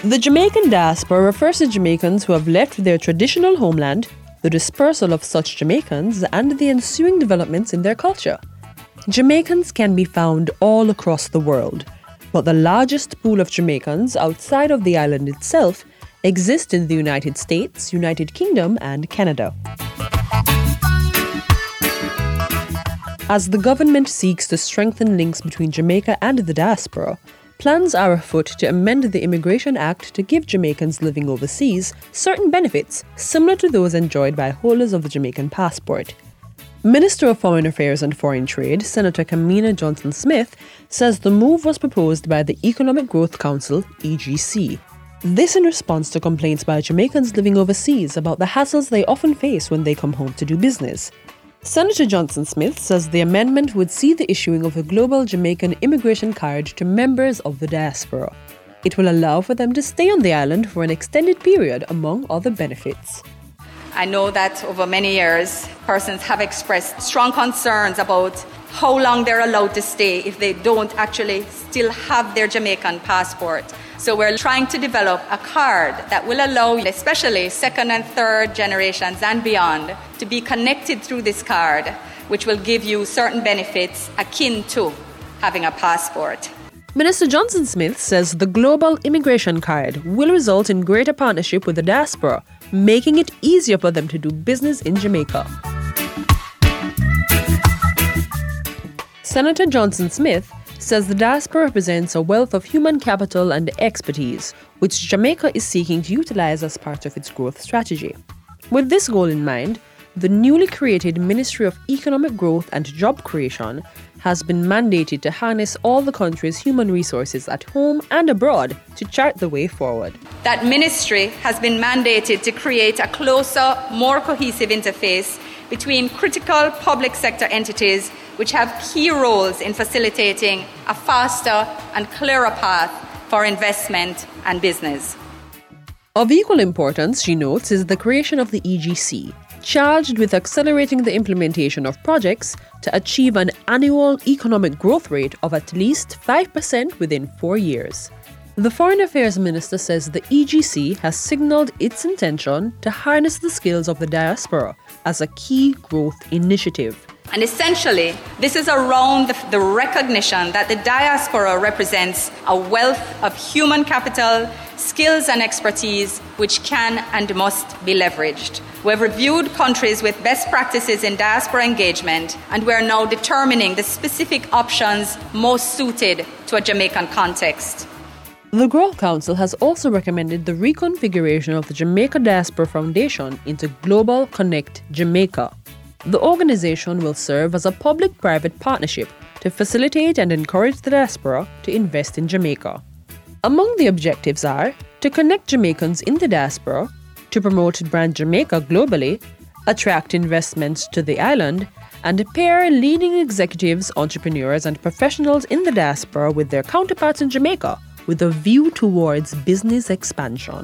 The Jamaican diaspora refers to Jamaicans who have left their traditional homeland, the dispersal of such Jamaicans, and the ensuing developments in their culture. Jamaicans can be found all across the world, but the largest pool of Jamaicans outside of the island itself exist in the United States, United Kingdom, and Canada. As the government seeks to strengthen links between Jamaica and the diaspora, plans are afoot to amend the Immigration Act to give Jamaicans living overseas certain benefits similar to those enjoyed by holders of the Jamaican passport. Minister of Foreign Affairs and Foreign Trade, Senator Kamina Johnson-Smith, says the move was proposed by the Economic Growth Council, EGC. This in response to complaints by Jamaicans living overseas about the hassles they often face when they come home to do business. Senator Johnson-Smith says the amendment would see the issuing of a global Jamaican immigration card to members of the diaspora. It will allow for them to stay on the island for an extended period, among other benefits. I know that over many years, persons have expressed strong concerns about how long they're allowed to stay if they don't actually still have their Jamaican passport. So we're trying to develop a card that will allow especially second and third generations and beyond to be connected through this card, which will give you certain benefits akin to having a passport. Minister Johnson-Smith says the global immigration card will result in greater partnership with the diaspora, making it easier for them to do business in Jamaica. Senator Johnson-Smith says the diaspora represents a wealth of human capital and expertise, which Jamaica is seeking to utilize as part of its growth strategy. With this goal in mind, the newly created Ministry of Economic Growth and Job Creation has been mandated to harness all the country's human resources at home and abroad to chart the way forward. That ministry has been mandated to create a closer, more cohesive interface between critical public sector entities which have key roles in facilitating a faster and clearer path for investment and business. Of equal importance, she notes, is the creation of the EGC, charged with accelerating the implementation of projects to achieve an annual economic growth rate of at least 5% within 4 years. The Foreign Affairs Minister says the EGC has signalled its intention to harness the skills of the diaspora as a key growth initiative. And essentially, this is around the recognition that the diaspora represents a wealth of human capital, skills and expertise which can and must be leveraged. We've reviewed countries with best practices in diaspora engagement, and we're now determining the specific options most suited to a Jamaican context. The Growth Council has also recommended the reconfiguration of the Jamaica Diaspora Foundation into Global Connect Jamaica. The organization will serve as a public-private partnership to facilitate and encourage the diaspora to invest in Jamaica. Among the objectives are to connect Jamaicans in the diaspora, to promote brand Jamaica globally, attract investments to the island, and pair leading executives, entrepreneurs, and professionals in the diaspora with their counterparts in Jamaica with a view towards business expansion.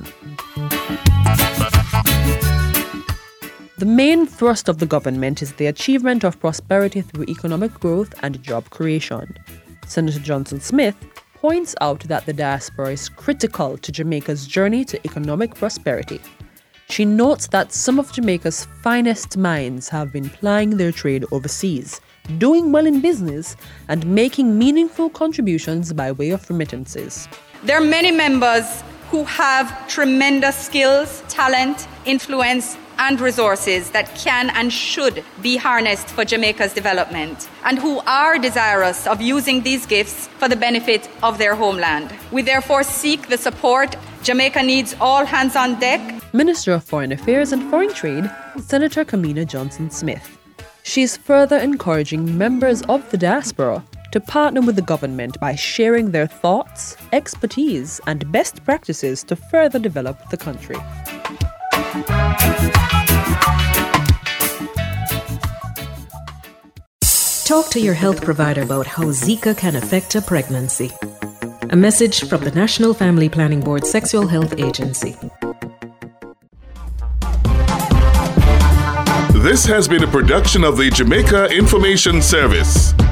The main thrust of the government is the achievement of prosperity through economic growth and job creation. Senator Johnson-Smith points out that the diaspora is critical to Jamaica's journey to economic prosperity. She notes that some of Jamaica's finest minds have been plying their trade overseas, doing well in business, and making meaningful contributions by way of remittances. There are many members who have tremendous skills, talent, influence, and resources that can and should be harnessed for Jamaica's development, and who are desirous of using these gifts for the benefit of their homeland. We therefore seek the support. Jamaica needs all hands on deck. Minister of Foreign Affairs and Foreign Trade, Senator Kamina Johnson-Smith. She is further encouraging members of the diaspora to partner with the government by sharing their thoughts, expertise, and best practices to further develop the country. Talk to your health provider about how Zika can affect a pregnancy. A message from the National Family Planning Board Sexual Health Agency. This has been a production of the Jamaica Information Service.